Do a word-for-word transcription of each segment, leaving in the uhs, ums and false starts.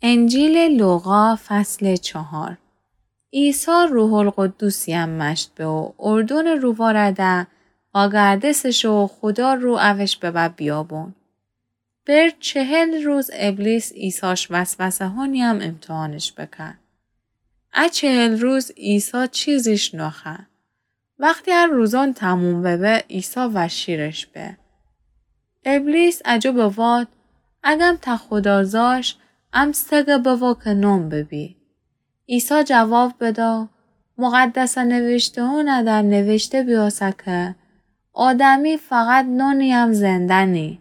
انجیل لوقا فصل چهار. عیسی روح القدوسی هم مشت به و اردون رو وارده آگردسش و خدا رو اوش به بیابون. بر چهل روز ابلیس عیساش وسوسه هانی هم امتحانش بکن. ا چهل روز عیسی چیزیش نخه. وقتی هر روزان تموم ببه عیسی و شیرش به. ابلیس اجو بواد اگم تا خدا زاش ام سگه بوا که نوم ببی. عیسی جواب بدا مقدسه نوشته هونه در نوشته بیاسه که آدمی فقط نونی هم زنده نی.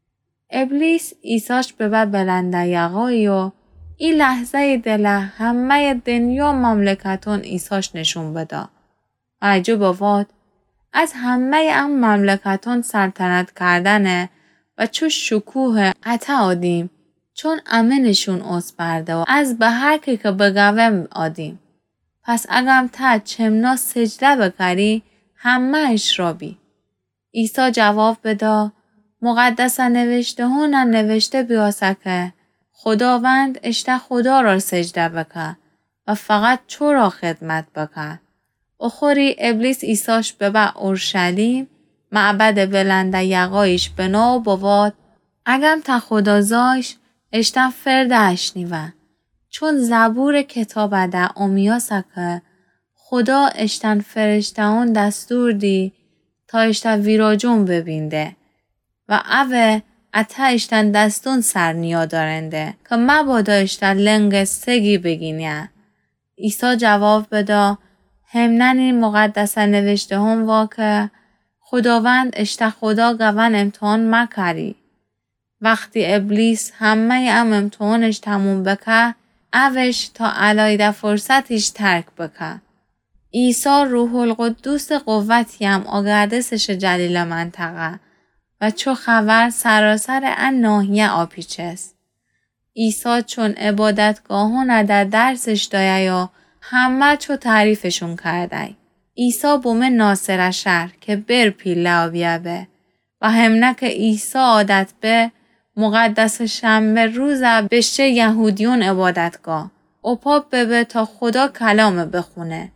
ابلیس عیساش ببه بلنده یقایی و این لحظه دله همه دنیا مملکتون عیساش نشون بدا. اجو بواد از همه ام مملکتون سلطنت کردنه و چو شکوه عطا آدیم چون امنشون اسپرده و از به هر که که بگوه آدیم. پس اگم تا چمنا سجده بکری همه اش را بی. عیسی جواب بدا مقدسه نوشته هونه نوشته بیاسه که خداوند اشته خدا را سجده بکه و فقط چو را خدمت بکه. اخوری ابلیس عیساش ببه اورشلیم معبد بلنده یقایش بنا و بواد اگم تا خدا زایش اشتن فرده اشنیوه. چون زبور کتاب ده امیاسه که خدا اشتن فرشتهان دستور دی تا اشتن ویراجون ببینده و اوه اتا اشتن دستون سرنیا دارنده که مبادا اشتن لنگ سگی بگینه. عیسی جواب بدا همننی مقدسه نوشته هم واکه خداوند اشته خدا گون امتحان مکری. وقتی ابلیس همه ام امتحانش تموم بکه اوش تا علایده فرصتش ترک بکه. عیسی روح القدوس قوتی هم آگردسش جلیل منطقه و چو خبر سراسر ان ناحیه آپیچست. عیسی چون عبادتگاهون در درسش دایه یا همه چو تعریفشون کرده. عیسی بومه ناصر شهر که بر پیله آویه به و همنه که عیسی عادت به مقدس شنبه روز بشه یهودیون عبادتگاه. اپاب ببه تا خدا کلام بخونه.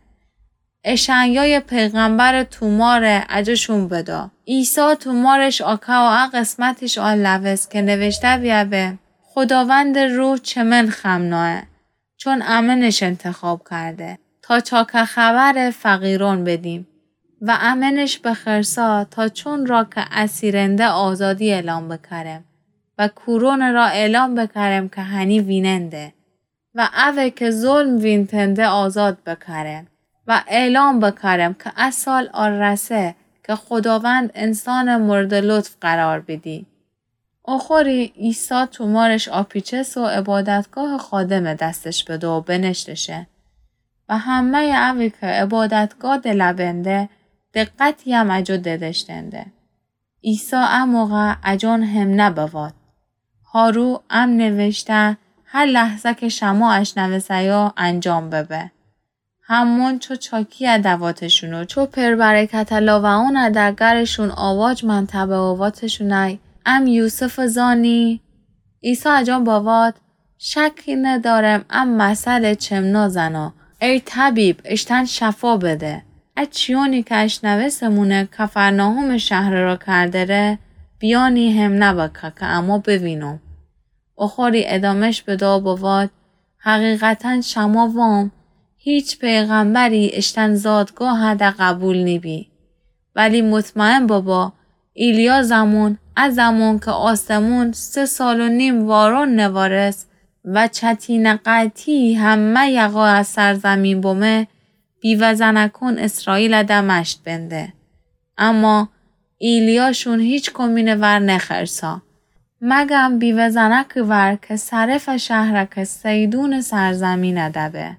اشعیای پیغمبر تومار اجاشون بدا. عیسی تومارش آکه و قسمتش آن لوز که نوشته بیه به خداوند روح چمن خمناه چون امنش انتخاب کرده تا چاک خبر فقیران بدیم و امنش به خرسا تا چون را که اسیرنده آزادی اعلام بکرم و کورون را اعلام بکرم که هنی ویننده و اوه که ظلم وینتنده آزاد بکرم و اعلام بکرم که اصال آرسه که خداوند انسان مورد لطف قرار بدی. اخوری عیسی تومارش آپیچس و عبادتگاه خادم دستش بده و بنشتشه و همه اوی که عبادتگاه دلبنده دقتی هم اجو ددشتنده. عیسی اموقع اجان هم نبواد. هارو ام نوشته هر لحظه که شما اشنوسه یا انجام ببه. همون چو چاکی ادواتشونو چو پربرکت لاوان ادرگرشون آواج منطبه آواتشونای ام یوسف زانی. عیسی اجان باواد شکی ندارم ام مسئله چمنا زنا ای طبیب اشتن شفا بده. اچیونی که اشنوسمونه کفرناهم شهر را کرده ره بیانی هم نبکه که اما ببینم. اخوری ادامش بدا باواد حقیقتا شما وام هیچ پیغمبری اشتن زادگاه هده قبول نیبی. ولی مطمئن بابا ایلیا زمان از زمان که آسمون سه سال و نیم وارون نوارس و چتین قطی همه یقا از سرزمین بومه بیوزنکون اسرائیل دمشت بنده. اما ایلیاشون هیچ کمین ور نخرسا. مگم بیوزنک ور که صرف شهرک سیدون سرزمین ادبه.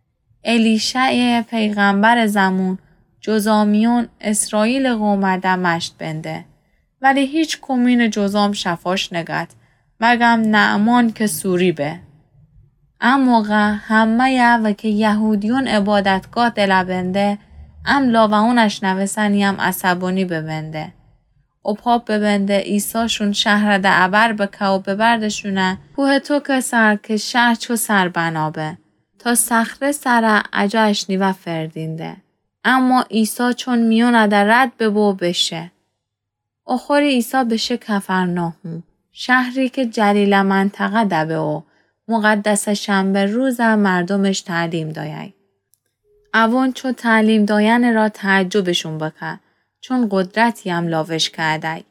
الیشع پیغمبر زمون جزامیون اسرائیل قوم دمشت بنده. ولی هیچ کمین جزام شفاش نگد مگم نعمان که سوری به. اموقع همه یه و که یهودیون عبادتگاه دلبنده ام لاوانش نوسنی هم عصبانی ببنده. اپاب ببنده ایساشون شهر ده عبر بکه و ببردشونه کوه تو که سر که شهر چو سر بنابه تا صخره سره عجاش نیوه فردینده. اما ایسا چون میونه ده رد ببو بشه. اخوری ایسا بشه کفرناهم شهری که جلیل منطقه دبه و مقدس شنبه روز مردمش تعلیم دایای. اوان چو تعلیم داین را تعجبشون بکه چون قدرتی هم لاوش کرده.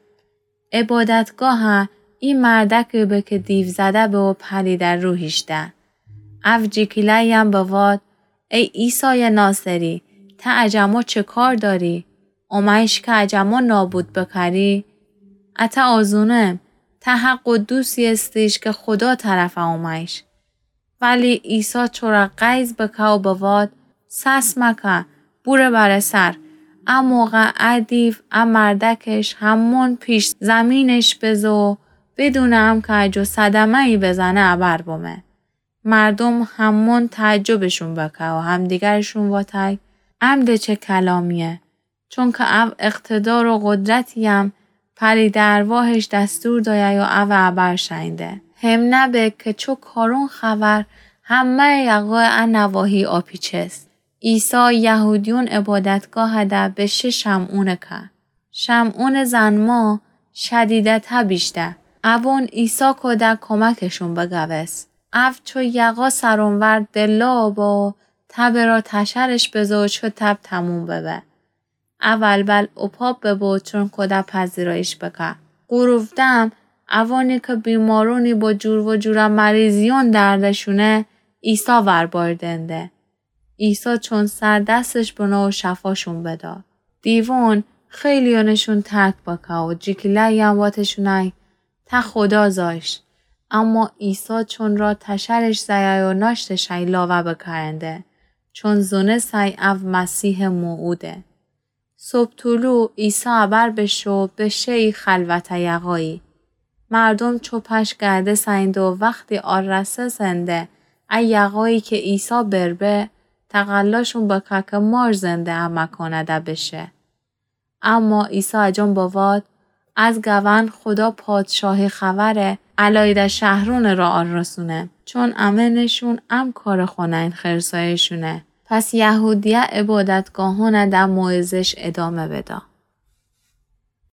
عبادتگاه این مردک به که دیو زده به و پری در روحیش ده. او جیکیلی هم بواد ای ایسای ناصری تا عجمو چه کار داری؟ اومایش که عجمو نابود بکری؟ اتا آزونم تا حق قدوسی استیش که خدا طرف اومایش. ولی ایسا چورا قیز بکه و بواد سس مکه بوره بر سر. ام موقع عدیف ام مردکش همون پیش زمینش بزو بدونم که اجو صدمه ای بزنه عبر بومه. مردم همون تعجبشون بکه و همدیگرشون واتای امده چه کلامیه چون که او اقتدار و قدرتی هم پری درواهش دستور دایه و او عبر شنده. هم نبه که چو کارون خبر همه یقای انواهی آپیچست. ایسا یهودیون عبادتگاه ده بشه شمعونه که. شمعون زنما شدیدت بیشته. اوون ایسا کده کمکشون بگوست. او چو یقا سرونور دلا با تب را تشرش بزو چو تب تموم ببه. اول بل اپاب ببو چون کده پذیرایش بکه. قروفتم اوانی که بیمارونی با جور و جور مریضیون دردشونه ایسا ور باردنده. ایسا چون سر دستش بنا و شفاشون بدا. دیوان خیلیونشون ترک بکه و جیکلی هم واتشونای تا خدا زاش. اما ایسا چون را تشرش زیای و ناشتش های لاوه بکرنده. چون زونه سای او مسیح موعوده. صبح طولو ایسا عبر بشو بشه ای خلوت یقایی. مردم چوپش گرده سنده و وقتی آرسه سنده ای یقایی که ایسا بربه تقلاشون بکه که مار زنده همه کنده بشه. اما ایسا اجان بواد از گوان خدا پادشاه خبره علایده شهرون را آن رسونه چون امنشون ام کار خونه این خرسایشونه. پس یهودیه عبادتگاهونه در موعظش ادامه بدا.